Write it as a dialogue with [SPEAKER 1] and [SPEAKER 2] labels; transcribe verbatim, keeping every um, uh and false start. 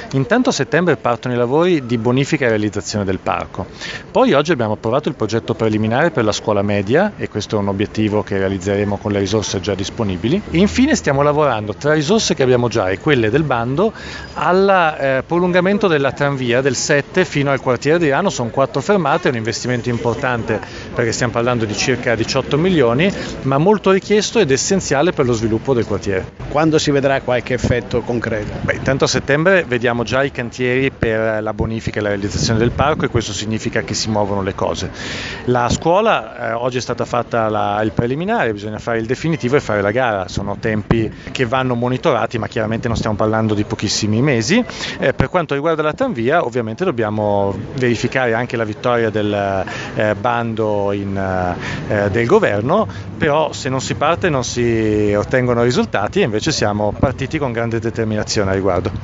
[SPEAKER 1] Intanto a settembre partono i lavori di bonifica e realizzazione del parco. Poi oggi abbiamo approvato il progetto preliminare per la scuola media e questo è un obiettivo che realizzeremo con le risorse già disponibili. E infine stiamo lavorando tra risorse che abbiamo già e quelle del bando al eh, prolungamento della tranvia del sette fino al quartiere di Rano. Sono quattro fermate, è un investimento importante perché stiamo parlando di circa diciotto milioni, ma molto richiesto ed essenziale per lo sviluppo del quartiere.
[SPEAKER 2] Quando si vedrà qualche effetto concreto?
[SPEAKER 1] Beh, intanto a settembre vediamo già i cantieri per la bonifica e la realizzazione del parco e questo significa che si muovono le cose. La scuola, eh, oggi è stata fatta la, il preliminare, bisogna fare il definitivo e fare la gara, sono tempi che vanno monitorati ma chiaramente non stiamo parlando di pochissimi mesi. Eh, per quanto riguarda la tranvia ovviamente dobbiamo verificare anche la vittoria del eh, bando in, eh, del governo, però se non si parte non si ottengono risultati e invece siamo partiti con grande determinazione a riguardo.